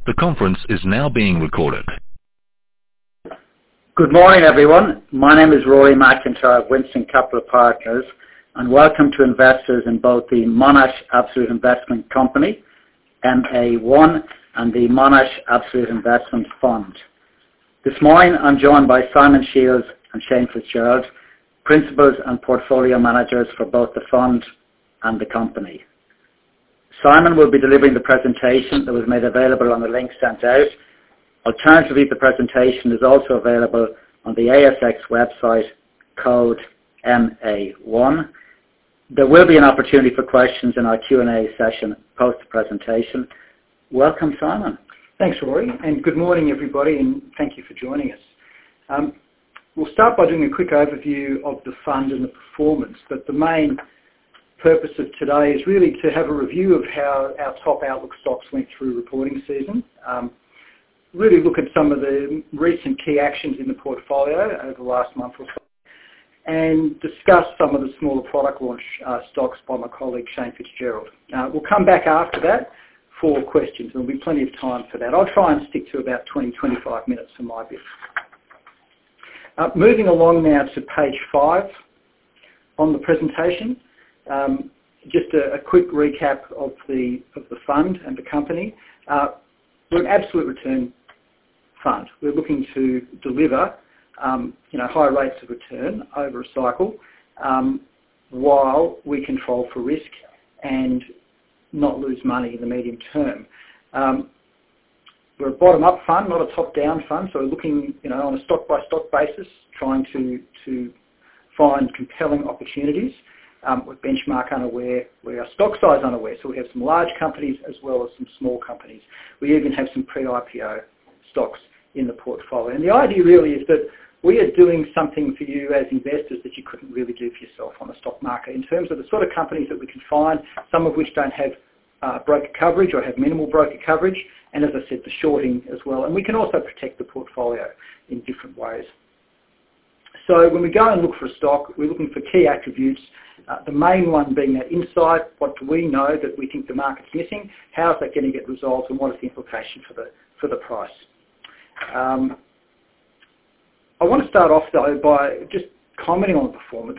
The conference is now being recorded. Good morning, everyone. My name is Rory McIntyre of Winston Capital Partners, and welcome to investors in both the Monash Absolute Investment Company, MA1, and the Monash Absolute Investment Fund. This morning, I'm joined by Simon Shields and Shane Fitzgerald, principals and portfolio managers for both the fund and the company. Simon will be delivering the presentation that was made available on the link sent out. Alternatively, the presentation is also available on the ASX website, code MA1. There will be an opportunity for questions in our Q&A session post the presentation. Welcome, Simon. Thanks, Rory, and good morning, everybody, and thank you for joining us. We'll start by doing a quick overview of the fund and the performance, but the main purpose of today is really to have a review of how our top outlook stocks went through reporting season, really look at some of the recent key actions in the portfolio over the last month or so, and discuss some of the smaller product launch stocks by my colleague Shane Fitzgerald. We'll come back after that for questions. There'll be plenty of time for that. I'll try and stick to about 20-25 minutes for my bit. Moving along now to page 5 on the presentation. Just a quick recap of the fund and the company. We're an absolute return fund. We're looking to deliver high rates of return over a cycle while we control for risk and not lose money in the medium term. We're a bottom-up fund, not a top-down fund, so we're looking on a stock-by-stock basis, trying to find compelling opportunities. We're benchmark unaware, we're our stock size unaware, so we have some large companies as well as some small companies. We even have some pre-IPO stocks in the portfolio. And the idea really is that we are doing something for you as investors that you couldn't really do for yourself on the stock market in terms of the sort of companies that we can find, some of which don't have broker coverage or have minimal broker coverage, and as I said, the shorting as well. And we can also protect the portfolio in different ways. So when we go and look for a stock, we're looking for key attributes, the main one being that insight. What do we know that we think the market's missing? How is that going to get resolved, and what is the implication for the price? I want to start off though by just commenting on the performance.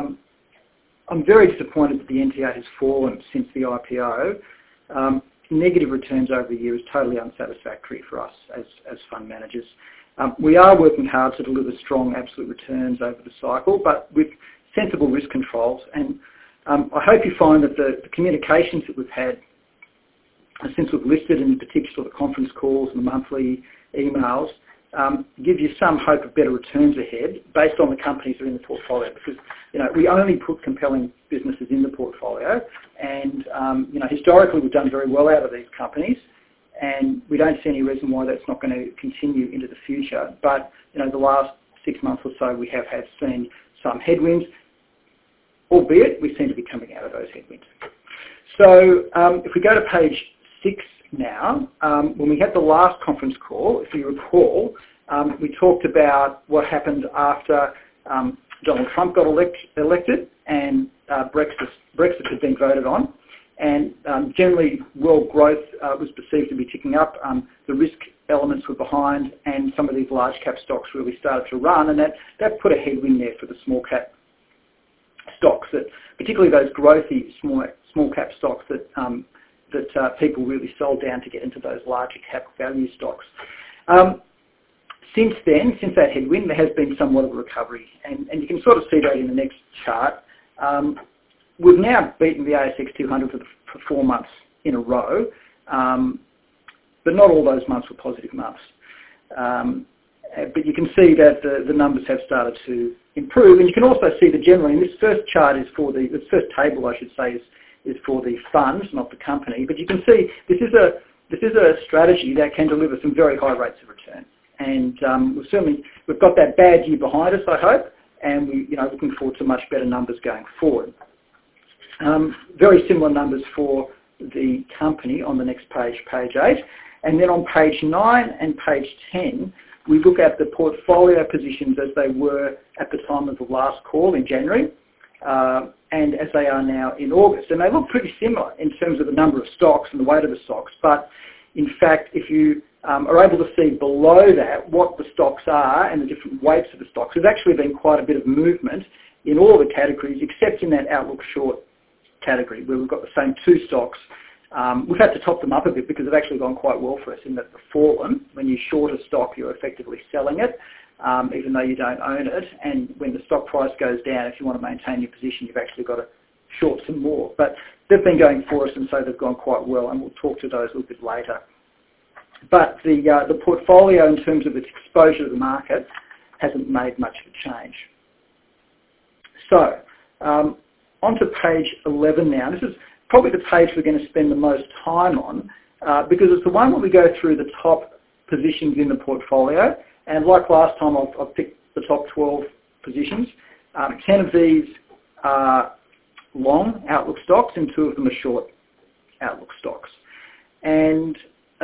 I'm very disappointed that the NTA has fallen since the IPO. Negative returns over the year is totally unsatisfactory for us as fund managers. We are working hard to deliver strong absolute returns over the cycle, but with sensible risk controls. And I hope you find that the communications that we've had since we've listed, in particular the conference calls and the monthly emails, give you some hope of better returns ahead based on the companies that are in the portfolio. Because we only put compelling businesses in the portfolio, and historically we've done very well out of these companies. And we don't see any reason why that's not going to continue into the future. But the last 6 months or so, we have seen some headwinds, albeit we seem to be coming out of those headwinds. So if we go to page 6 now, when we had the last conference call, if you recall, we talked about what happened after Donald Trump got elected and Brexit had been voted on. And generally, world growth was perceived to be ticking up. The risk elements were behind, and some of these large cap stocks really started to run, and that put a headwind there for the small cap stocks, that particularly those growthy small cap stocks that people really sold down to get into those larger cap value stocks. Since that headwind, there has been somewhat of a recovery, and you can sort of see that in the next chart. We've now beaten the ASX 200 for 4 months in a row, but not all those months were positive months. But you can see that the numbers have started to improve, and you can also see that generally, and this first chart is for the first table, I should say, is for the fund, not the company. But you can see this is a strategy that can deliver some very high rates of return, and we've got that bad year behind us, I hope, and we're looking forward to much better numbers going forward. Very similar numbers for the company on the next page, page 8. And then on page 9 and page 10, we look at the portfolio positions as they were at the time of the last call in January. and as they are now in August. And they look pretty similar in terms of the number of stocks and the weight of the stocks, but In fact, if you are able to see below that what the stocks are and the different weights of the stocks, there's actually been quite a bit of movement in all the categories except in that Outlook Short category where we've got the same two stocks. We've had to top them up a bit because they've actually gone quite well for us in that they've fallen. When you short a stock, you're effectively selling it, even though you don't own it. And when the stock price goes down, if you want to maintain your position, you've actually got to short some more. But they've been going for us, and so they've gone quite well, and we'll talk to those a little bit later. But the portfolio, in terms of its exposure to the market, hasn't made much of a change. So, on to page 11 now. This is probably the page we're going to spend the most time on because it's the one where we go through the top positions in the portfolio. And like last time, I've picked the top 12 positions. 10 of these are long Outlook stocks and 2 of them are short Outlook stocks. And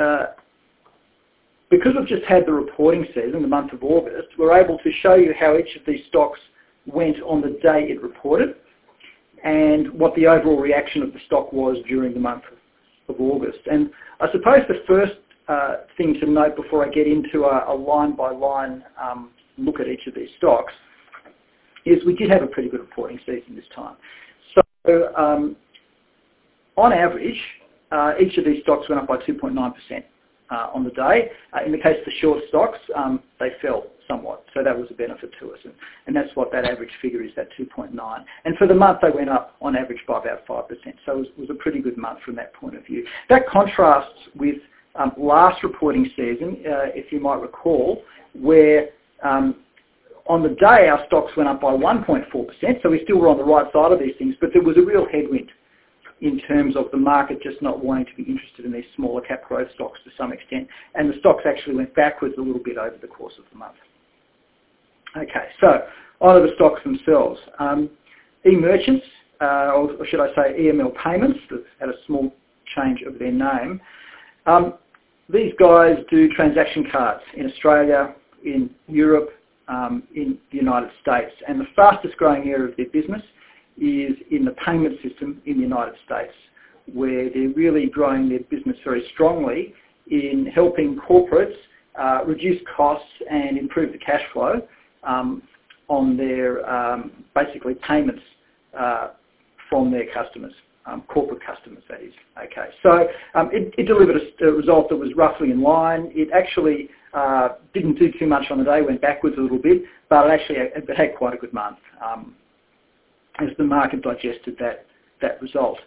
because we've just had the reporting season, the month of August, we're able to show you how each of these stocks went on the day it reported and what the overall reaction of the stock was during the month of August. And I suppose the first thing to note before I get into a line-by-line look at each of these stocks is we did have a pretty good reporting season this time. So on average, each of these stocks went up by 2.9% on the day. In the case of the short stocks, they fell somewhat, so that was a benefit to us, and that's what that average figure is, that 2.9. And for the month, they went up on average by about 5%, so it was a pretty good month from that point of view. That contrasts with last reporting season, if you might recall, where on the day our stocks went up by 1.4%, so we still were on the right side of these things, but there was a real headwind in terms of the market just not wanting to be interested in these smaller cap growth stocks to some extent, and the stocks actually went backwards a little bit over the course of the month. Okay, so on to the stocks themselves. eMerchants, or should I say EML Payments, that had a small change of their name. These guys do transaction cards in Australia, in Europe, in the United States, and the fastest growing area of their business is in the payment system in the United States, where they're really growing their business very strongly in helping corporates reduce costs and improve the cash flow on their basically payments from their customers, corporate customers that is. Okay, so it delivered a result that was roughly in line. It actually didn't do too much on the day, went backwards a little bit, but it had quite a good month as the market digested that result.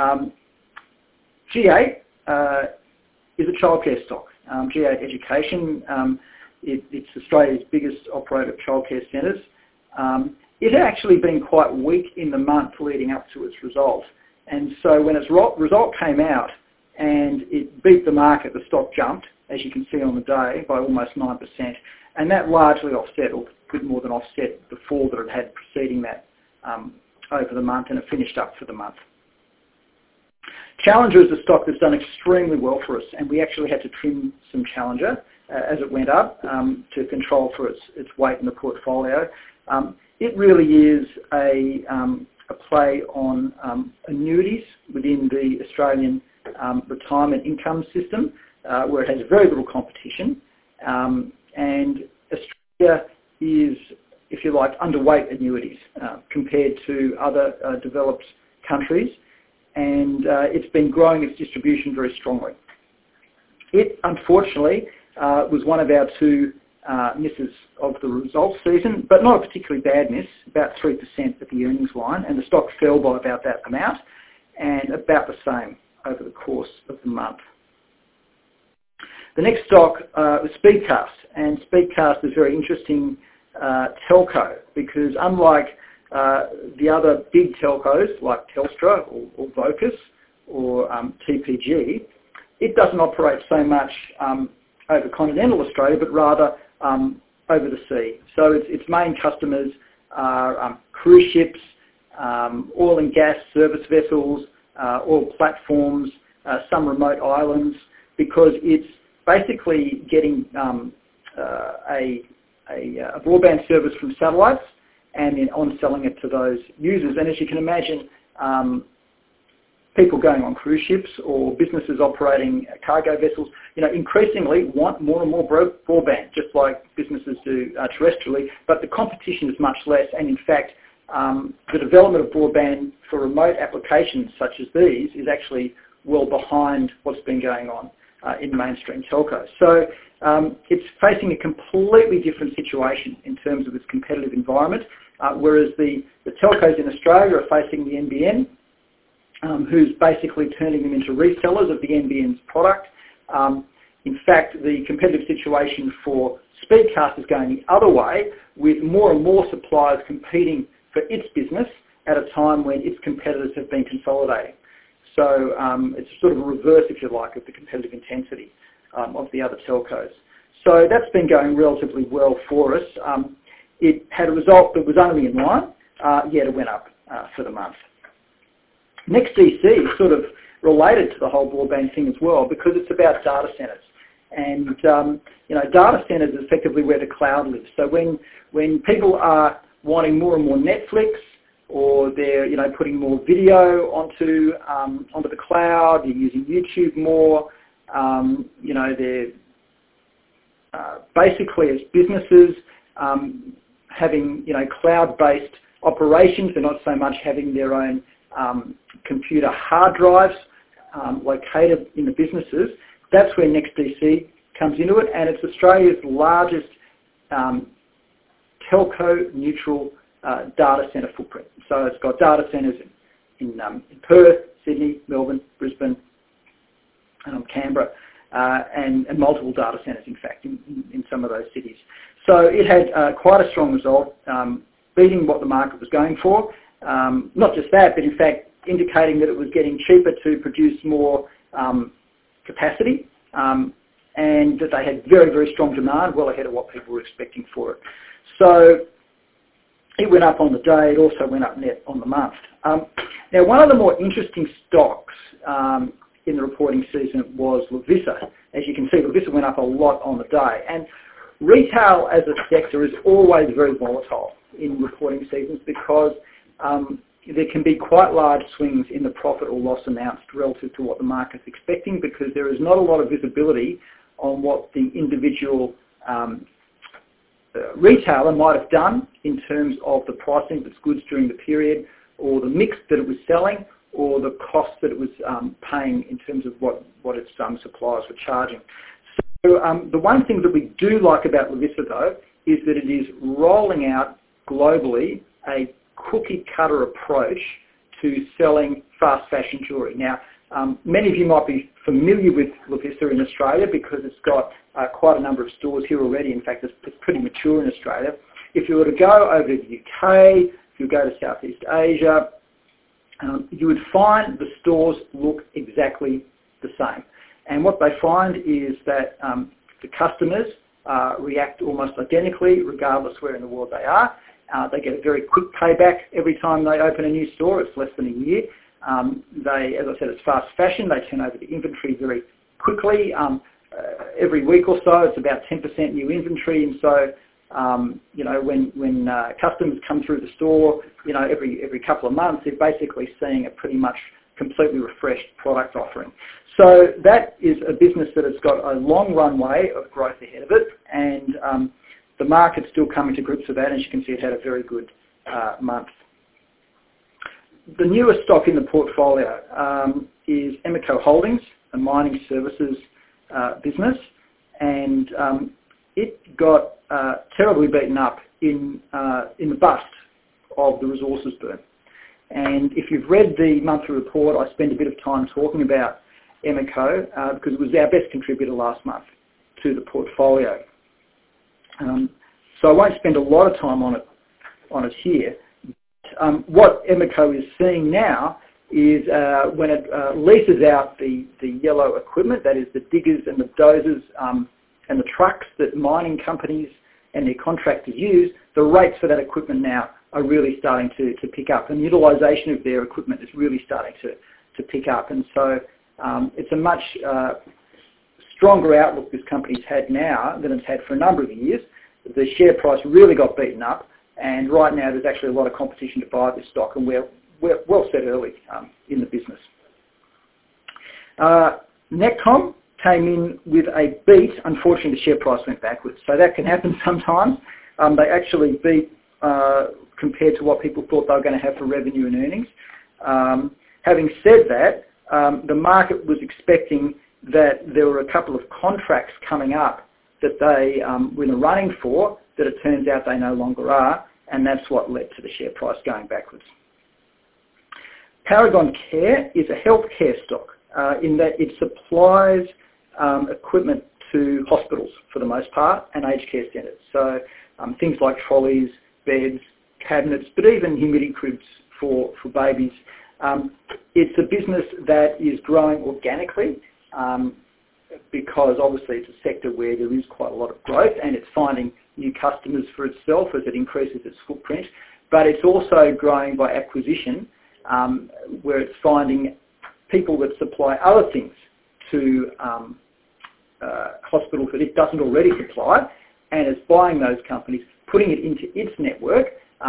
G8 is a childcare stock. G8 Education, it's Australia's biggest operator of childcare centres. It had actually been quite weak in the month leading up to its result. And so when its result came out and it beat the market, the stock jumped, as you can see on the day, by almost 9%. And that largely offset, or a bit more than offset, the fall that it had preceding that over the month, and it finished up for the month. Challenger is a stock that's done extremely well for us, and we actually had to trim some Challenger as it went up to control for its weight in the portfolio. It really is a play on annuities within the Australian retirement income system, where it has very little competition, and Australia is, if you like, underweight annuities compared to other developed countries, and it's been growing its distribution very strongly. It, unfortunately, was one of our 2 misses of the results season, but not a particularly bad miss, about 3% at the earnings line, and the stock fell by about that amount, and about the same over the course of the month. The next stock was Speedcast, and Speedcast is a very interesting telco because unlike the other big telcos like Telstra or Vocus or TPG, it doesn't operate so much over continental Australia, but rather over the sea. So its main customers are cruise ships, oil and gas service vessels, oil platforms, some remote islands, because it's basically getting a broadband service from satellites and then on-selling it to those users. And as you can imagine, people going on cruise ships or businesses operating cargo vessels, increasingly want more and more broadband, just like businesses do terrestrially, but the competition is much less, and in fact, the development of broadband for remote applications such as these is actually well behind what's been going on in mainstream telco. So it's facing a completely different situation in terms of its competitive environment, whereas the telcos in Australia are facing the NBN, who's basically turning them into resellers of the NBN's product. In fact, the competitive situation for Speedcast is going the other way, with more and more suppliers competing for its business at a time when its competitors have been consolidating. So it's sort of a reverse, if you like, of the competitive intensity of the other telcos. So that's been going relatively well for us. It had a result that was only in line, yet it went up for the month. NextDC is sort of related to the whole broadband thing as well, because it's about data centres. And data centres is effectively where the cloud lives. So when people are wanting more and more Netflix, or they're putting more video onto the cloud, they're using YouTube more, they're basically as businesses having cloud-based operations. They're not so much having their own computer hard drives located in the businesses. That's where NextDC comes into it, and it's Australia's largest telco-neutral data centre footprint. So it's got data centres in Perth, Sydney, Melbourne, Brisbane, Canberra, and multiple data centres, in fact, in some of those cities. So it had quite a strong result, beating what the market was going for. Not just that, but in fact indicating that it was getting cheaper to produce more capacity, and that they had very, very strong demand, well ahead of what people were expecting for it. So it went up on the day. It also went up net on the month. Now, one of the more interesting stocks in the reporting season was Lovisa. As you can see, Lovisa went up a lot on the day. And retail as a sector is always very volatile in reporting seasons, because there can be quite large swings in the profit or loss announced relative to what the market's expecting, because there is not a lot of visibility on what the individual retailer might have done in terms of the pricing of its goods during the period, or the mix that it was selling, or the cost that it was paying in terms of what its suppliers were charging. So the one thing that we do like about Lovisa, though, is that it is rolling out globally a cookie-cutter approach to selling fast fashion jewellery. Now, many of you might be familiar with Lovisa in Australia, because it's got quite a number of stores here already. In fact, it's pretty mature in Australia. If you were to go over to the UK, if you go to Southeast Asia, you would find the stores look exactly the same. And what they find is that the customers react almost identically, regardless where in the world they are. They get a very quick payback every time they open a new store. It's less than a year. As I said, it's fast fashion. They turn over the inventory very quickly. Every week or so, it's about 10% new inventory. And so, when customers come through the store, every couple of months, they're basically seeing a pretty much completely refreshed product offering. So that is a business that has got a long runway of growth ahead of it, and the market's still coming to grips with that. As you can see, it had a very good month. The newest stock in the portfolio is Emeco Holdings, a mining services business, and it got terribly beaten up in the bust of the resources boom. And if you've read the monthly report, I spent a bit of time talking about Emeco because it was our best contributor last month to the portfolio. So I won't spend a lot of time on it here. What Emeco is seeing now is when it leases out the yellow equipment, that is the diggers and the dozers and the trucks that mining companies and their contractors use, the rates for that equipment now are really starting to pick up, and the utilisation of their equipment is really starting to pick up. And so it's a much stronger outlook this company's had now than it's had for a number of years. The share price really got beaten up, and right now there's actually a lot of competition to buy this stock, and we're well set early in the business. Netcom came in with a beat. Unfortunately, the share price went backwards. So that can happen sometimes. They actually beat compared to what people thought they were going to have for revenue and earnings. Having said that, the market was expecting that there were a couple of contracts coming up that they were in the running for, that it turns out they no longer are, and that's what led to the share price going backwards. Paragon Care is a healthcare stock in that it supplies equipment to hospitals for the most part and aged care centres. So things like trolleys, beds, cabinets, but even humidity cribs for babies. It's a business that is growing organically because obviously it's a sector where there is quite a lot of growth and it's finding new customers for itself as it increases its footprint. But it's also growing by acquisition where it's finding people that supply other things to hospitals that it doesn't already supply, and it's buying those companies, putting it into its network,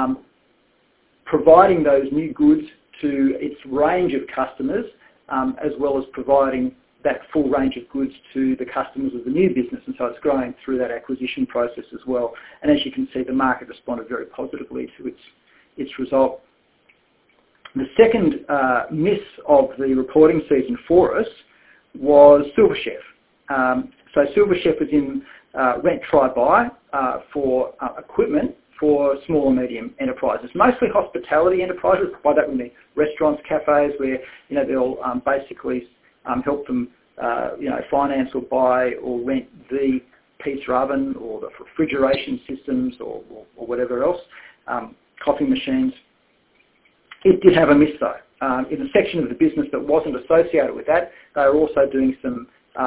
providing those new goods to its range of customers, as well as providing that full range of goods to the customers of the new business, and so it's growing through that acquisition process as well. And as you can see, the market responded very positively to its result. The second miss of the reporting season for us was Silverchef. So Silverchef was in rent, try, buy for equipment for small and medium enterprises, mostly hospitality enterprises. By that we mean restaurants, cafes, where they'll basically help them finance or buy or rent the pizza oven or the refrigeration systems or whatever else, coffee machines. It did have a miss though. In the section of the business that wasn't associated with that, they were also doing some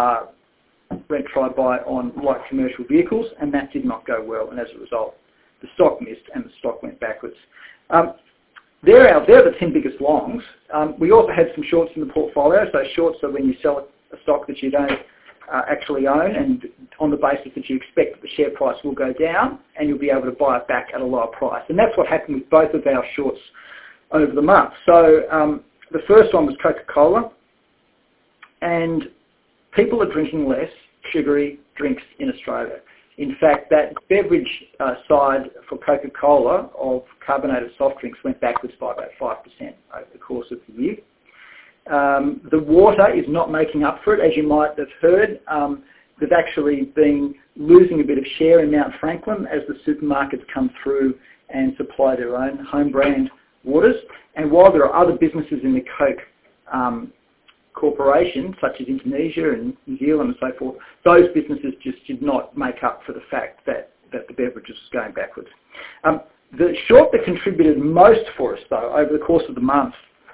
rent, try, buy on light commercial vehicles, and that did not go well, and as a result, the stock missed and the stock went backwards. They're the 10 biggest longs. We also had some shorts in the portfolio. So shorts are when you sell a stock that you don't actually own, and on the basis that you expect that the share price will go down and you'll be able to buy it back at a lower price. And that's what happened with both of our shorts over the month. So the first one was Coca-Cola, and people are drinking less sugary drinks in Australia. In fact, that beverage side for Coca-Cola of carbonated soft drinks went backwards by about 5% over the course of the year. The water is not making up for it, as you might have heard. They've actually been losing a bit of share in Mount Franklin as the supermarkets come through and supply their own home brand waters. And while there are other businesses in the Coke corporation, such as Indonesia and New Zealand and so forth, those businesses just did not make up for the fact that the beverages was going backwards. The short that contributed most for us, though, over the course of the month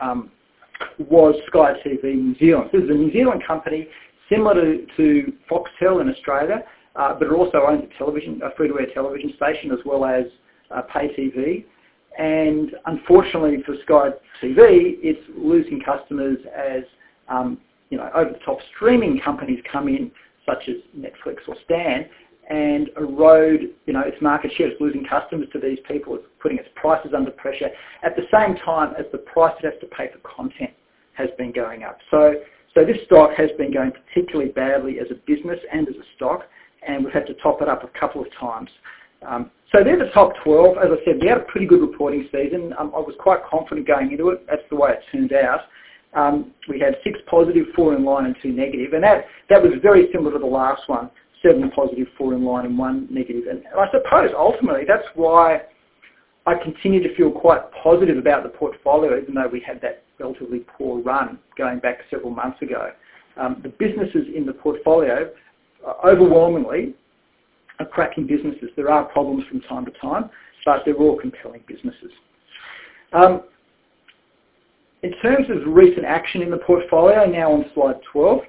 was Sky TV New Zealand. This is a New Zealand company similar to Foxtel in Australia, but it also owns a free-to-air television station as well as pay TV. And unfortunately for Sky TV, it's losing customers as over-the-top streaming companies come in, such as Netflix or Stan, and erode, its market share. It's losing customers to these people. It's putting its prices under pressure at the same time as the price it has to pay for content has been going up. So this stock has been going particularly badly as a business and as a stock, and we've had to top it up a couple of times. So they're the top 12. As I said, we had a pretty good reporting season. I was quite confident going into it. That's the way it turned out. We had 6 positive, 4 in line and 2 negative, and that was very similar to the last one, 7 positive, 4 in line and 1 negative. And I suppose ultimately that's why I continue to feel quite positive about the portfolio, even though we had that relatively poor run going back several months ago. The businesses in the portfolio overwhelmingly are cracking businesses. There are problems from time to time, but they're all compelling businesses. In terms of recent action in the portfolio, now on slide 12,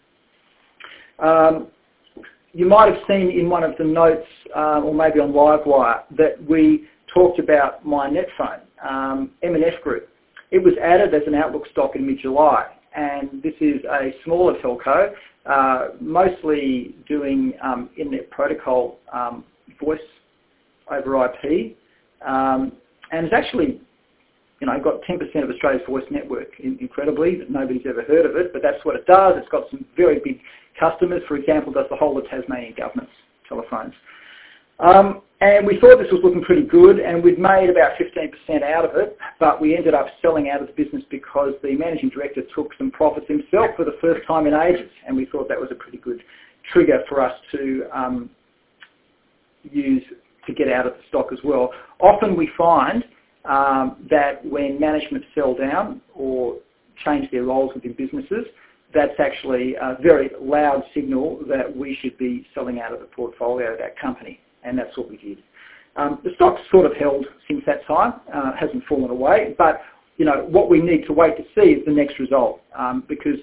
you might have seen in one of the notes, or maybe on Livewire, that we talked about MyNetphone, M&F Group. It was added as an outlook stock in mid-July, and this is a smaller telco, mostly doing internet protocol voice over IP, and it's actually got 10% of Australia's voice network, incredibly. Nobody's ever heard of it, but that's what it does. It's got some very big customers. For example, does the whole of Tasmanian government's telephones. And we thought this was looking pretty good, and we'd made about 15% out of it, but we ended up selling out of the business because the managing director took some profits himself for the first time in ages, and we thought that was a pretty good trigger for us to use to get out of the stock as well. Often we find that when management sell down or change their roles within businesses, that's actually a very loud signal that we should be selling out of the portfolio of that company, and that's what we did. The stock's sort of held since that time, hasn't fallen away, but what we need to wait to see is the next result, because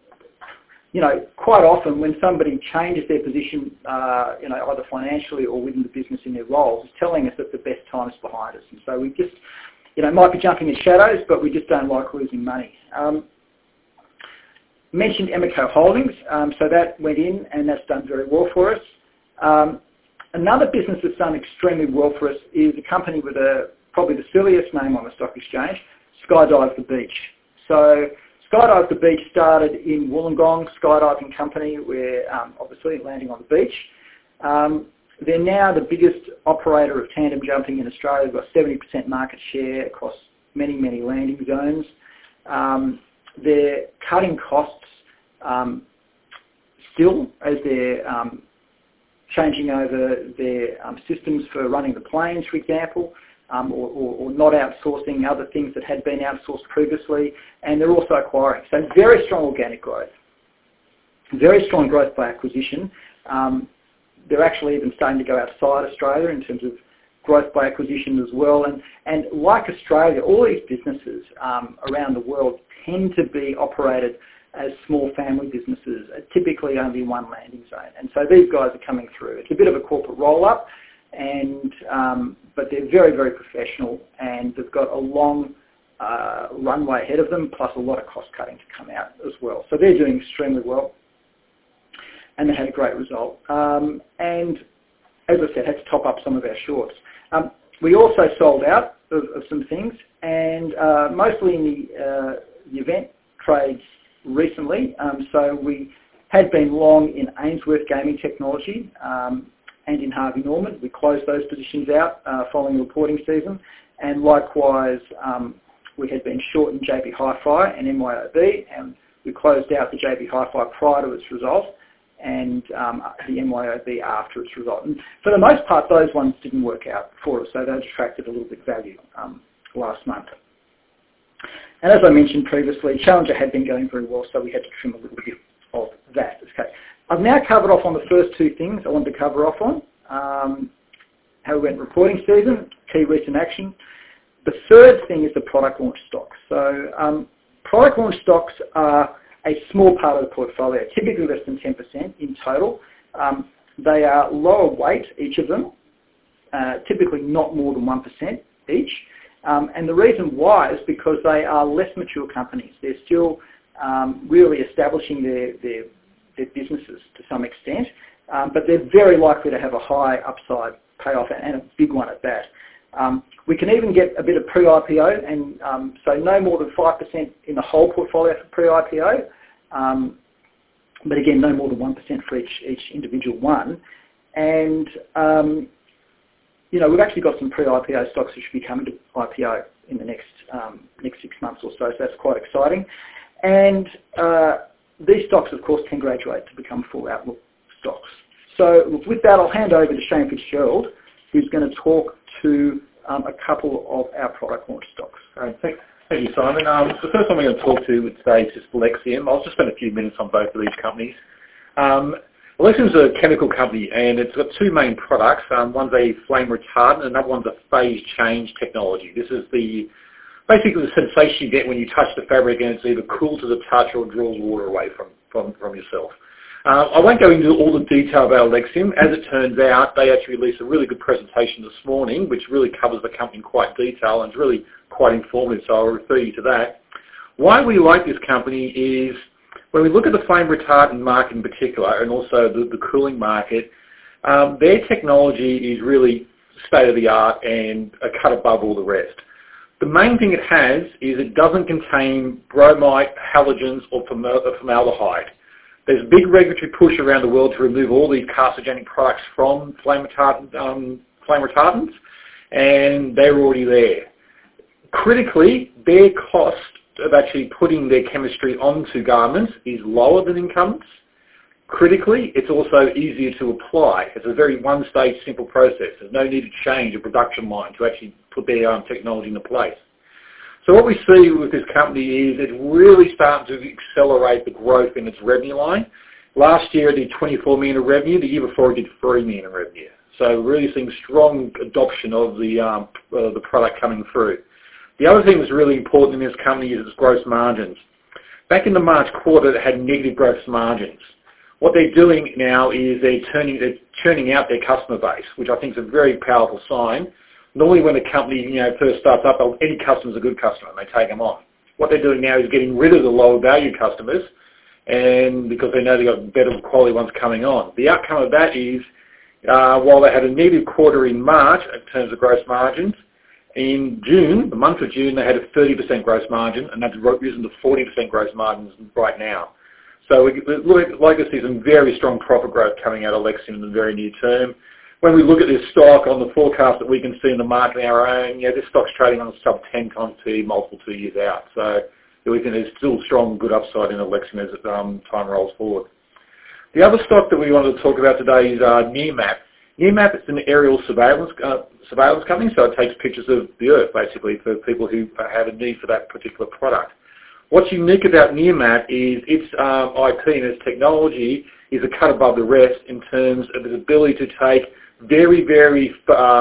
quite often when somebody changes their position, either financially or within the business in their roles, it's telling us that the best time is behind us. And so we just, might be jumping in shadows, but we just don't like losing money. Mentioned Emeco Holdings, so that went in and that's done very well for us. Another business that's done extremely well for us is a company with probably the silliest name on the stock exchange, Skydive the Beach. So Skydive the Beach started in Wollongong skydiving company, where obviously landing on the beach. They're now the biggest operator of tandem jumping in Australia. They've got 70% market share across many, many landing zones. They're cutting costs still as they're changing over their systems for running the planes, for example, or not outsourcing other things that had been outsourced previously, and they're also acquiring. So very strong organic growth, very strong growth by acquisition. They're actually even starting to go outside Australia in terms of growth by acquisition as well. And like Australia, all these businesses around the world tend to be operated as small family businesses, typically only one landing zone. And so these guys are coming through. It's a bit of a corporate roll-up, and but they're very, very professional, and they've got a long runway ahead of them, plus a lot of cost cutting to come out as well. So they're doing extremely well, and they had a great result. And as I said, had to top up some of our shorts. We also sold out of some things, and mostly in the event trades recently. So we had been long in Ainsworth Gaming Technology and in Harvey Norman. We closed those positions out following the reporting season, and likewise we had been short in JB Hi-Fi and MYOB, and we closed out the JB Hi-Fi prior to its result, and the MYOB after its result. And for the most part, those ones didn't work out for us, so they detracted a little bit of value last month. And as I mentioned previously, Challenger had been going very well, so we had to trim a little bit of that. Okay. I've now covered off on the first two things I wanted to cover off on. How we went reporting season, key recent action. The third thing is the product launch stocks. So product launch stocks are a small part of the portfolio, typically less than 10% in total. They are lower weight, each of them, typically not more than 1% each. And the reason why is because they are less mature companies. They're still really establishing their businesses to some extent, but they're very likely to have a high upside payoff, and a big one at that. We can even get a bit of pre-IPO, and so no more than 5% in the whole portfolio for pre-IPO, but again, no more than 1% for each individual one. And we've actually got some pre-IPO stocks that should be coming to IPO in the next 6 months or so that's quite exciting. And these stocks, of course, can graduate to become full outlook stocks. So with that, I'll hand over to Shane Fitzgerald, who's going to talk to a couple of our product launch stocks. Thank you, Simon. The first one we're going to talk to today is just Alexium. I'll just spend a few minutes on both of these companies. Alexium's a chemical company, and it's got two main products. One's a flame retardant, and another one's a phase change technology. This is basically the sensation you get when you touch the fabric, and it's either cool to the touch or draws water away from yourself. I won't go into all the detail about Alexium. As it turns out, they actually released a really good presentation this morning, which really covers the company in quite detail and is really quite informative, so I'll refer you to that. Why we like this company is when we look at the flame retardant market in particular, and also the cooling market, their technology is really state-of-the-art and a cut above all the rest. The main thing it has is it doesn't contain bromide, halogens or formaldehyde. There's a big regulatory push around the world to remove all these carcinogenic products from flame retardants, and they're already there. Critically, their cost of actually putting their chemistry onto garments is lower than incumbents. Critically, it's also easier to apply. It's a very one-stage simple process. There's no need to change a production line to actually put their technology into place. So what we see with this company is it's really starting to accelerate the growth in its revenue line. Last year it did 24 million in revenue. The year before it did 3 million in revenue. So really seeing strong adoption of the product coming through. The other thing that's really important in this company is its gross margins. Back in the March quarter, it had negative gross margins. What they're doing now is they're churning out their customer base, which I think is a very powerful sign. Normally when a company first starts up, any customer's a good customer and they take them on. What they're doing now is getting rid of the lower value customers, and because they know they've got better quality ones coming on. The outcome of that is, while they had a negative quarter in March in terms of gross margins, in June, the month of June, they had a 30% gross margin, and that's risen to 40% gross margins right now. So we look like to see some very strong profit growth coming out of Alexion in the very near term. When we look at this stock on the forecast that we can see in the market our own, this stock's trading on a sub 10 times P, multiple 2 years out. So we think there's still strong, good upside in Alexion as time rolls forward. The other stock that we wanted to talk about today is Nearmap. Nearmap is an aerial surveillance company, so it takes pictures of the Earth, basically, for people who have a need for that particular product. What's unique about Nearmap is its IP and its technology is a cut above the rest in terms of its ability to take very, very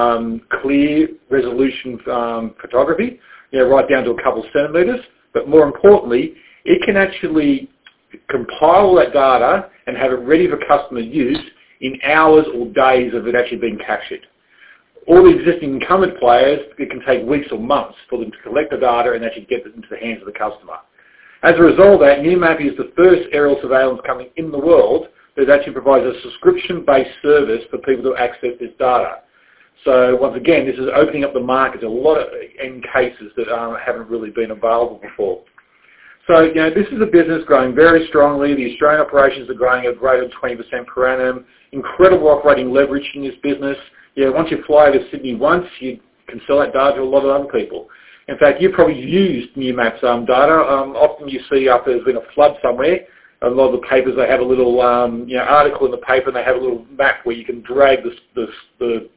clear resolution photography, right down to a couple of centimetres, but more importantly, it can actually compile that data and have it ready for customer use in hours or days of it actually being captured. All the existing incumbent players, it can take weeks or months for them to collect the data and actually get it into the hands of the customer. As a result of that, Nearmap is the first aerial surveillance company in the world that actually provides a subscription-based service for people to access this data. So once again, this is opening up the market to a lot of end cases that haven't really been available before. So, this is a business growing very strongly. The Australian operations are growing at greater than 20% per annum. Incredible operating leverage in this business. Once you fly to Sydney once, you can sell that data to a lot of other people. In fact, you've probably used Nearmap's data. Often you see after there's been a flood somewhere, a lot of the papers, they have a little article in the paper and they have a little map where you can drag the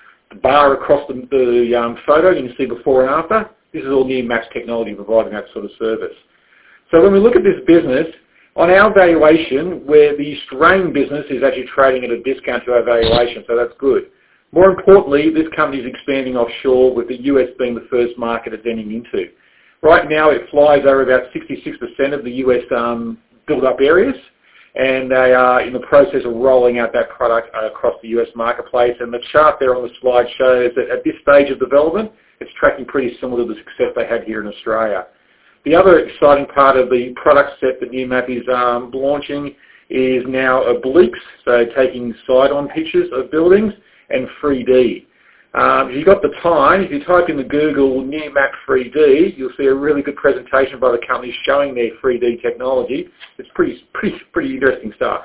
bar across the photo and you can see before and after. This is all Nearmap's technology providing that sort of service. So when we look at this business, on our valuation, where the Australian business is actually trading at a discount to our valuation, so that's good. More importantly, this company is expanding offshore, with the US being the first market it's entering into. Right now, it flies over about 66% of the US built-up areas, and they are in the process of rolling out that product across the US marketplace. And the chart there on the slide shows that at this stage of development, it's tracking pretty similar to the success they had here in Australia. The other exciting part of the product set that Nearmap is launching is now obliques, so taking side-on pictures of buildings, and 3D. If you've got the time, if you type in the Google Nearmap 3D, you'll see a really good presentation by the company showing their 3D technology. It's pretty interesting stuff.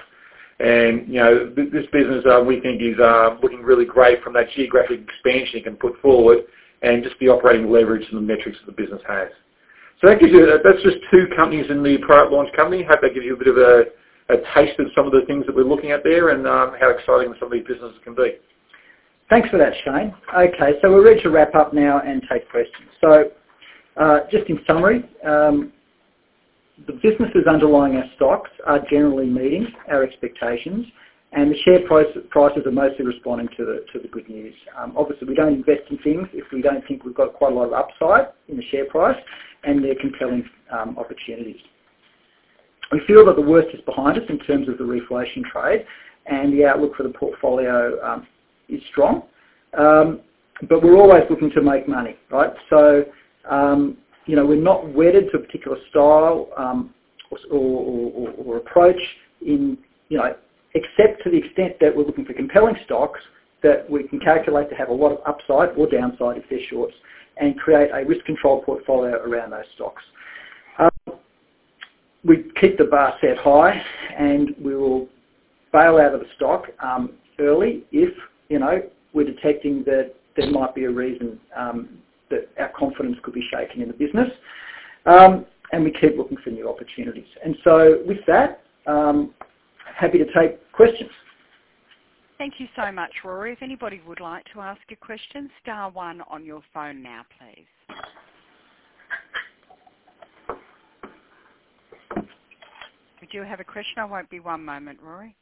And this business we think is looking really great from that geographic expansion it can put forward, and just the operating leverage and the metrics that the business has. So that gives you, that's just two companies in the product launch company. Hope that gives you a bit of a taste of some of the things that we're looking at there and how exciting some of these businesses can be. Thanks for that, Shane. Okay, so we're ready to wrap up now and take questions. So just in summary, the businesses underlying our stocks are generally meeting our expectations, and the share prices are mostly responding to the good news. Obviously, we don't invest in things if we don't think we've got quite a lot of upside in the share price and they're compelling opportunities. We feel that the worst is behind us in terms of the reflation trade, and the outlook for the portfolio is strong. But we're always looking to make money, right? So, we're not wedded to a particular style or approach in, except to the extent that we're looking for compelling stocks that we can calculate to have a lot of upside or downside if they're shorts. and create a risk control portfolio around those stocks. We keep the bar set high, and we will bail out of the stock early if, we're detecting that there might be a reason that our confidence could be shaken in the business. And we keep looking for new opportunities. And so with that, happy to take questions. Thank you so much, Rory. If anybody would like to ask a question, star 1 on your phone now, please. We do have a question. I won't be one moment, Rory.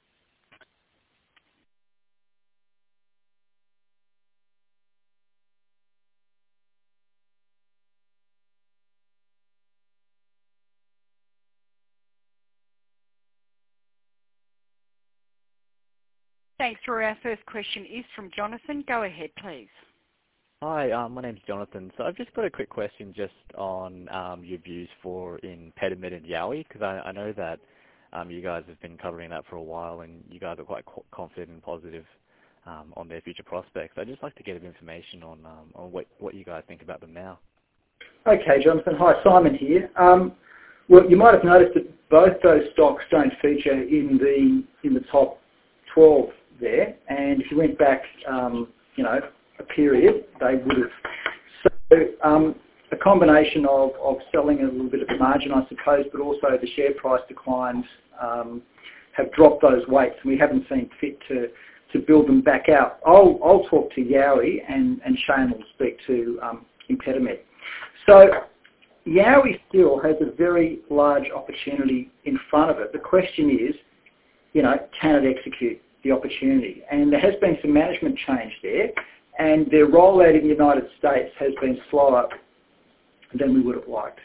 Thanks, Rory. Our first question is from Jonathan. Go ahead, please. Hi, my name's Jonathan. So I've just got a quick question just on your views for ImpediMed and Yowie, because I know that you guys have been covering that for a while and you guys are quite confident and positive on their future prospects. I'd just like to get a bit of information on what you guys think about them now. Okay, Jonathan. Hi, Simon here. Well, you might have noticed that both those stocks don't feature in the top 12 there, and if you went back, a period, they would have. So a combination of selling a little bit of the margin, I suppose, but also the share price declines have dropped those weights, and we haven't seen fit to build them back out. I'll talk to Yowie, and Shane will speak to ImpediMed. So Yowie still has a very large opportunity in front of it. The question is, can it execute the opportunity? And there has been some management change there, and their rollout in the United States has been slower than we would have liked.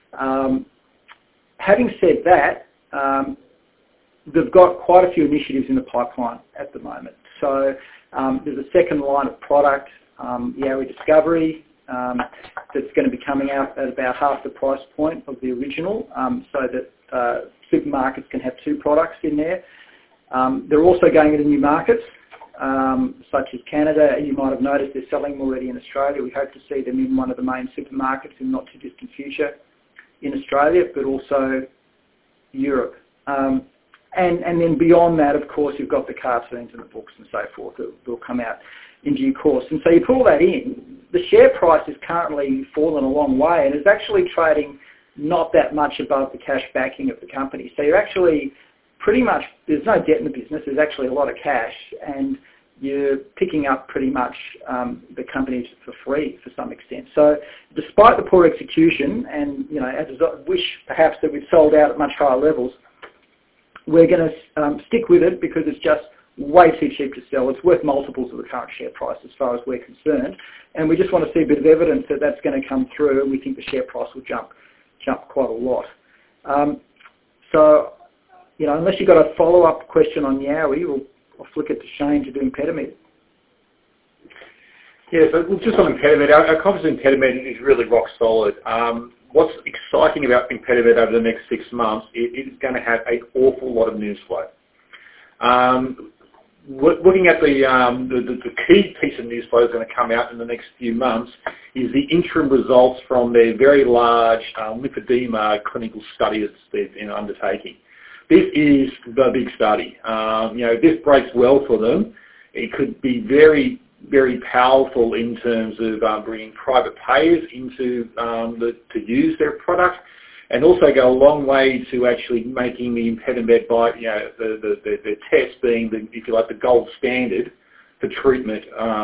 Having said that, they've got quite a few initiatives in the pipeline at the moment. So there's a second line of product, Yowie Discovery, that's going to be coming out at about half the price point of the original, so that supermarkets can have 2 products in there. They're also going into new markets, such as Canada. You might have noticed they're selling them already in Australia. We hope to see them in one of the main supermarkets in the not too distant future in Australia, but also Europe. And then beyond that, of course, you've got the cartoons and the books and so forth that will come out in due course. And so you put all that in, the share price has currently fallen a long way and is actually trading not that much above the cash backing of the company. So you're actually pretty much, there's no debt in the business, there's actually a lot of cash, and you're picking up pretty much the companies for free to some extent. So despite the poor execution, and as I wish perhaps that we'd sold out at much higher levels, we're going to stick with it because it's just way too cheap to sell. It's worth multiples of the current share price as far as we're concerned, and we just want to see a bit of evidence that that's going to come through, and we think the share price will jump quite a lot. Unless you've got a follow-up question on Yowie, I'll flick it to Shane to do ImpediMed. Yeah, so just on ImpediMed, our confidence in ImpediMed is really rock solid. What's exciting about ImpediMed over the next 6 months, it is going to have an awful lot of news flow. Looking at the key piece of news flow that's going to come out in the next few months is the interim results from their very large lymphedema clinical study that they've been undertaking. This is the big study. If this breaks well for them, it could be very, very powerful in terms of bringing private payers into to use their product, and also go a long way to actually making the ImpediMed the test being if you like, the gold standard for treatment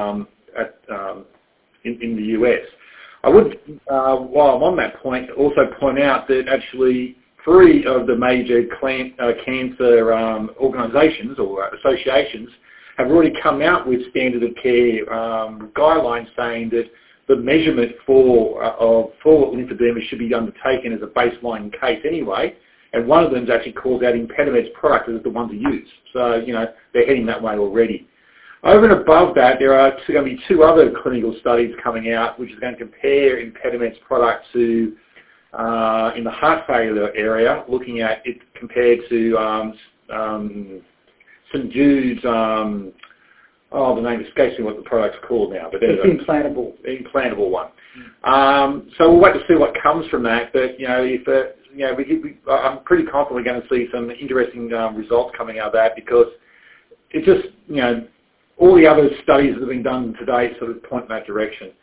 in the US. I would, while I'm on that point, also point out that actually 3 of the major cancer organisations or associations have already come out with standard of care guidelines saying that the measurement for lymphedema should be undertaken as a baseline case anyway, and one of them actually calls out ImpediMed's product as the one to use. So, they're heading that way already. Over and above that, there are going to be 2 other clinical studies coming out which is going to compare ImpediMed's product to in the heart failure area, looking at it compared to St Jude's oh, the name escapes me what the product's called now, but it's implantable. Implantable one. So we'll wait to see what comes from that. But I'm pretty confident we're going to see some interesting results coming out of that, because it just all the other studies that have been done to date sort of point in that direction.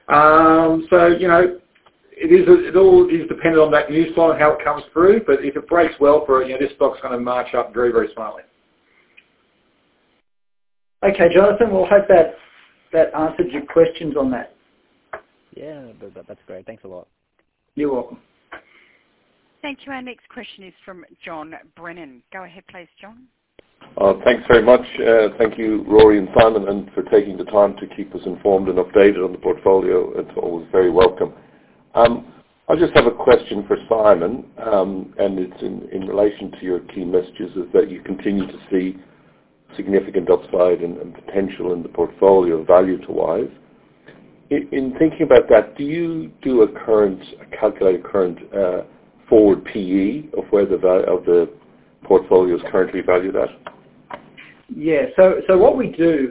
It all is dependent on that news flow and how it comes through. But if it breaks well for it, this stock's going to march up very, very smartly. Okay, Jonathan. We'll hope that answered your questions on that. Yeah, that's great. Thanks a lot. You're welcome. Thank you. Our next question is from John Brennan. Go ahead, please, John. Thanks very much. Thank you, Rory and Simon, and for taking the time to keep us informed and updated on the portfolio. It's always very welcome. I just have a question for Simon, and it's in relation to your key messages, is that you continue to see significant upside and potential in the portfolio, value to wise. In thinking about that, do you do a calculated current forward PE of where the value of the portfolio is currently valued at? Yeah, so what we do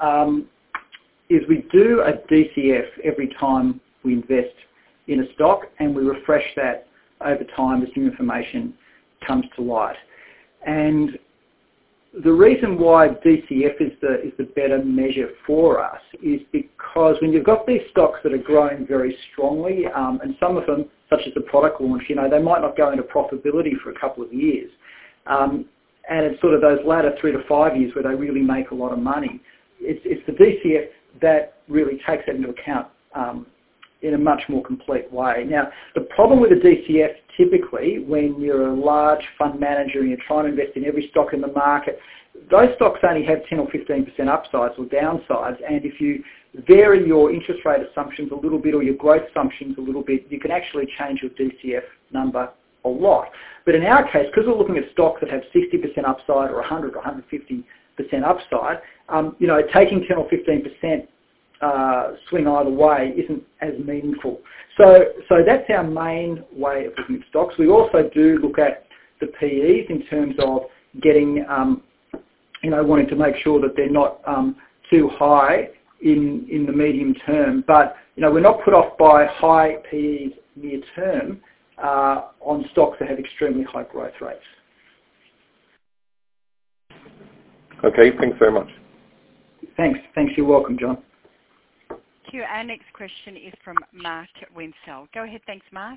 is we do a DCF every time we invest in a stock, and we refresh that over time as new information comes to light. And the reason why DCF is the better measure for us is because when you've got these stocks that are growing very strongly, and some of them, such as the product launch, they might not go into profitability for a couple of years. And it's sort of those latter 3 to 5 years where they really make a lot of money. It's the DCF that really takes that into account in a much more complete way. Now, the problem with a DCF typically, when you're a large fund manager and you're trying to invest in every stock in the market, those stocks only have 10 or 15% upsides or downsides, and if you vary your interest rate assumptions a little bit or your growth assumptions a little bit, you can actually change your DCF number a lot. But in our case, because we're looking at stocks that have 60% upside or 100 or 150% upside, taking 10 or 15% swing either way isn't as meaningful. So that's our main way of looking at stocks. We also do look at the PEs in terms of getting, wanting to make sure that they're not too high in the medium term. But, we're not put off by high PEs near term on stocks that have extremely high growth rates. Okay, thanks very much. Thanks, you're welcome, John. Thank you. Our next question is from Mark Wenzel. Go ahead, thanks, Mark.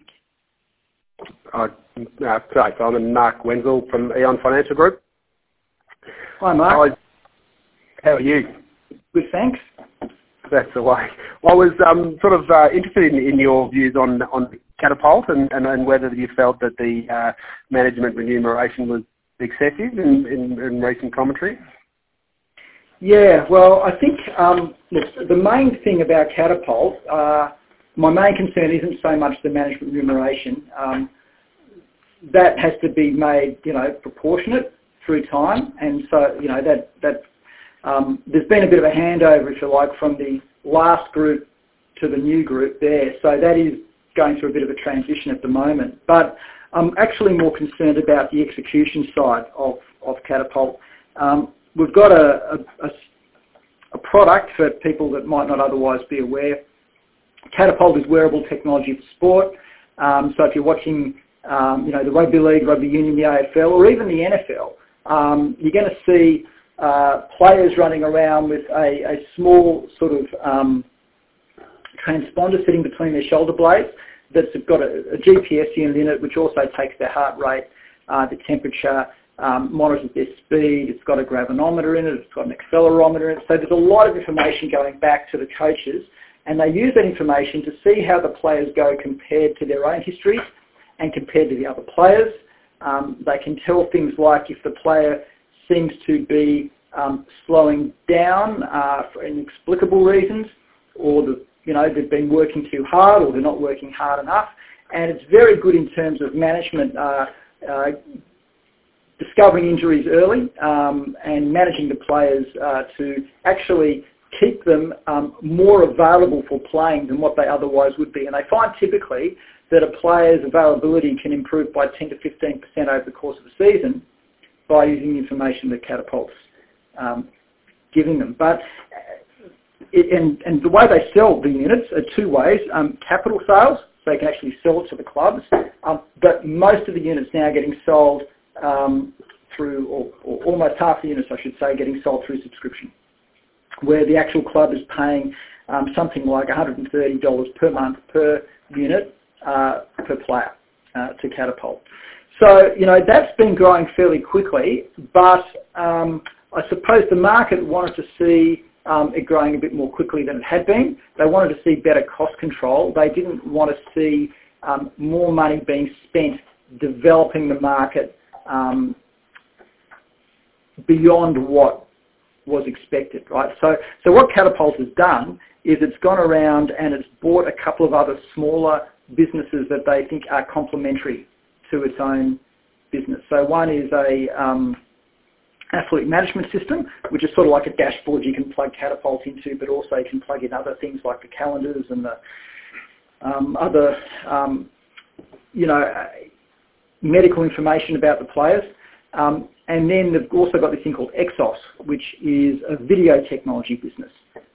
I'm Mark Wenzel from Eon Financial Group. Hi, Mark. How are you? Good, thanks. That's the way. I was interested in your views on Catapult and whether you felt that the management remuneration was excessive in recent commentary. Yeah, well, I think the main thing about Catapult, my main concern isn't so much the management remuneration. That has to be made, proportionate through time, and so there's been a bit of a handover, if you like, from the last group to the new group there. So that is going through a bit of a transition at the moment. But I'm actually more concerned about the execution side of Catapult. We've got a product for people that might not otherwise be aware. Catapult is wearable technology for sport. So if you're watching, the rugby league, rugby union, the AFL, or even the NFL, you're going to see players running around with a small sort of transponder sitting between their shoulder blades that's got a GPS unit in it, which also takes their heart rate, the temperature, monitors their speed. It's got a gravinometer in it. It's got an accelerometer in it. So there's a lot of information going back to the coaches, and they use that information to see how the players go compared to their own histories and compared to the other players. They can tell things like if the player seems to be slowing down for inexplicable reasons, or they've been working too hard, or they're not working hard enough. And it's very good in terms of management, discovering injuries early and managing the players to actually keep them more available for playing than what they otherwise would be. And they find typically that a player's availability can improve by 10 to 15% over the course of the season by using the information that Catapult's giving them. But and the way they sell the units are two ways: capital sales, so they can actually sell it to the clubs. But most of the units now are getting sold through, or almost half the units, I should say, getting sold through subscription, where the actual club is paying something like $130 per month per unit per player to Catapult. So, that's been growing fairly quickly, but I suppose the market wanted to see it growing a bit more quickly than it had been. They wanted to see better cost control. They didn't want to see more money being spent developing the market beyond what was expected, right? So what Catapult has done is it's gone around and it's bought a couple of other smaller businesses that they think are complementary to its own business. So one is a athlete management system, which is sort of like a dashboard you can plug Catapult into, but also you can plug in other things like the calendars and the other, medical information about the players. And then they've also got this thing called Exos, which is a video technology business,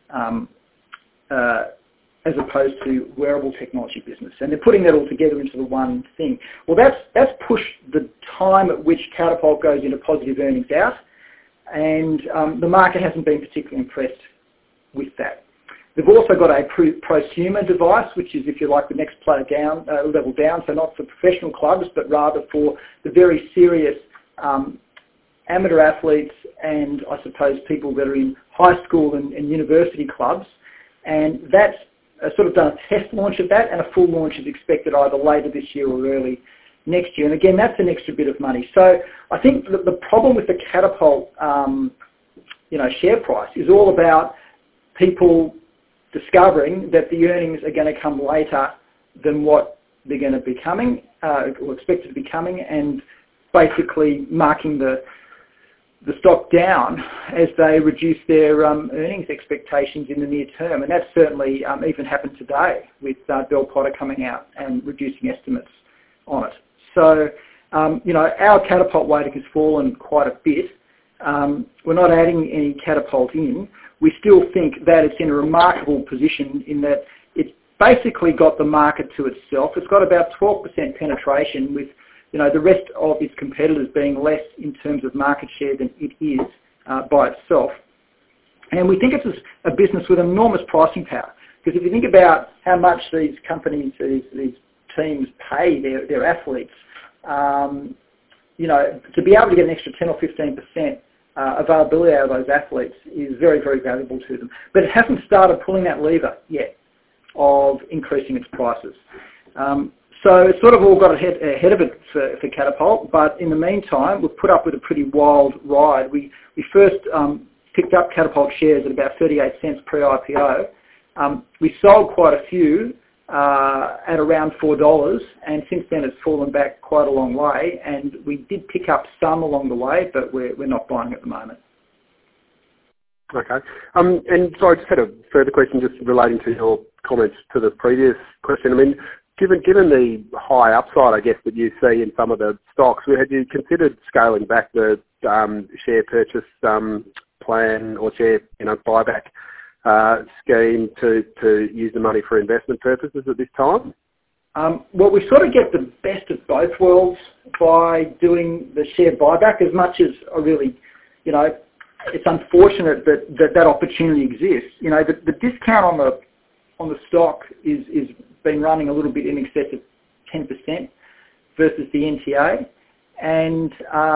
as opposed to wearable technology business. And they're putting that all together into the one thing. Well, that's pushed the time at which Catapult goes into positive earnings out, and the market hasn't been particularly impressed with that. They've also got a prosumer device, which is, if you like, the next player down, level down, so not for professional clubs, but rather for the very serious amateur athletes and, I suppose, people that are in high school and university clubs. And that's sort of done a test launch of that, and a full launch is expected either later this year or early next year. And again, that's an extra bit of money. So I think the problem with the Catapult, share price is all about people discovering that the earnings are going to come later than what they're going to be coming, or expected to be coming, and basically marking the stock down as they reduce their earnings expectations in the near term. And that's certainly even happened today with Bell Potter coming out and reducing estimates on it. So, our Catapult weighting has fallen quite a bit. We're not adding any Catapult in. We still think that it's in a remarkable position in that it's basically got the market to itself. It's got about 12% penetration, with the rest of its competitors being less in terms of market share than it is by itself. And we think it's a business with enormous pricing power, because if you think about how much these companies, these teams pay their athletes, to be able to get an extra 10 or 15% availability out of those athletes is very, very valuable to them. But it hasn't started pulling that lever yet of increasing its prices. So it's sort of all got ahead of it for Catapult, but in the meantime, we've put up with a pretty wild ride. We first picked up Catapult shares at about 38 cents pre-IPO. We sold quite a few at around $4, and since then it's fallen back quite a long way, and we did pick up some along the way, but we're not buying at the moment. Okay. And so I just had a further question just relating to your comments to the previous question. I mean, given the high upside, I guess, that you see in some of the stocks, had you considered scaling back the share purchase plan or share buyback scheme to use the money for investment purposes at this time? Well, we sort of get the best of both worlds by doing the share buyback, as much as I really, it's unfortunate that opportunity exists. The discount on the stock is been running a little bit in excess of 10% versus the NTA, and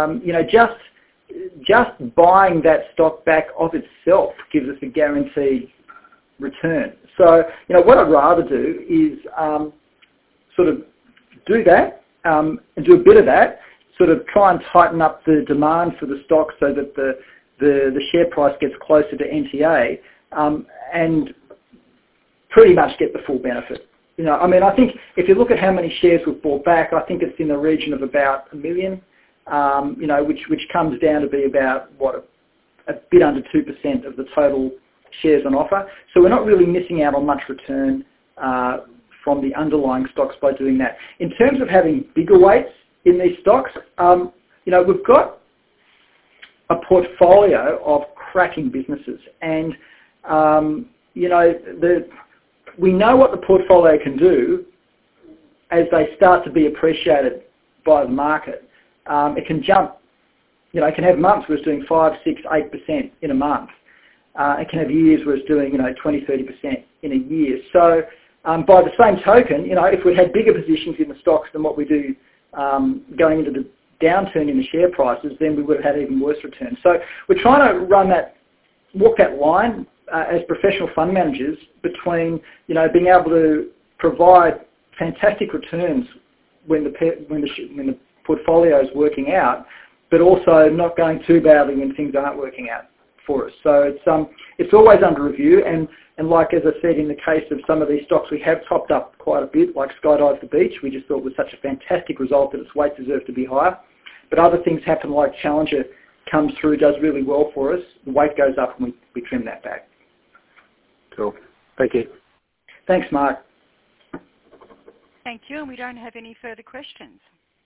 just buying that stock back of itself gives us a guaranteed return. So what I'd rather do is sort of do that and do a bit of that, sort of try and tighten up the demand for the stock so that the share price gets closer to NTA, and pretty much get the full benefit. I think if you look at how many shares we've bought back, I think it's in the region of about 1 million, which comes down to be about, a bit under 2% of the total shares on offer. So we're not really missing out on much return from the underlying stocks by doing that. In terms of having bigger weights in these stocks, we've got a portfolio of cracking businesses. And, you know, we know what the portfolio can do as they start to be appreciated by the market. It can jump, you know, it can have months where it's doing 5, 6, 8% in a month. It can have years where it's doing, you know, 20, 30% in a year. So by the same token, you know, if we had bigger positions in the stocks than what we do going into the downturn in the share prices, then we would have had even worse returns. So we're trying to walk that line as professional fund managers between, you know, being able to provide fantastic returns when the portfolio is working out, but also not going too badly when things aren't working out for us. So it's always under review, and like as I said, in the case of some of these stocks, we have topped up quite a bit, like Skydive the Beach. We just thought it was such a fantastic result that its weight deserved to be higher. But other things happen, like Challenger comes through, does really well for us. The weight goes up and we trim that back. Cool. Thank you. Thanks, Mark. Thank you, and we don't have any further questions.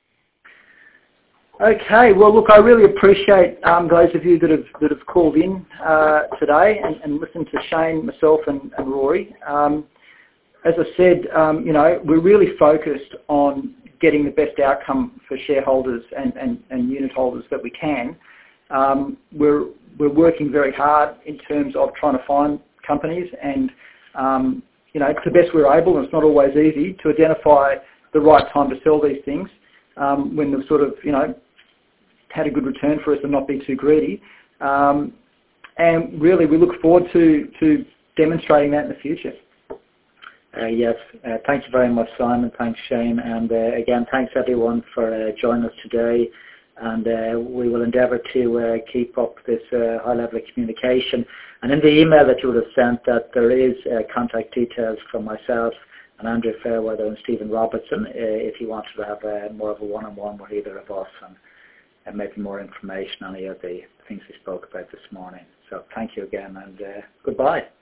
Okay, well, look, I really appreciate those of you that have called in today and listened to Shane, myself, and Rory. As I said, you know, we're really focused on getting the best outcome for shareholders and unit holders that we can. We're working very hard in terms of trying to find companies, and you know, it's the best we're able, and it's not always easy to identify the right time to sell these things when they've sort of, you know, had a good return for us and not be too greedy. And really, we look forward to demonstrating that in the future. Yes, thank you very much, Simon. Thanks, Shane. And again, thanks everyone for joining us today. And we will endeavour to keep up this high level of communication. And in the email that you would have sent, that there is contact details from myself and Andrew Fairweather and Stephen Robertson if you wanted to have more of a one-on-one with either of us and maybe more information on any of the things we spoke about this morning. So thank you again, and goodbye.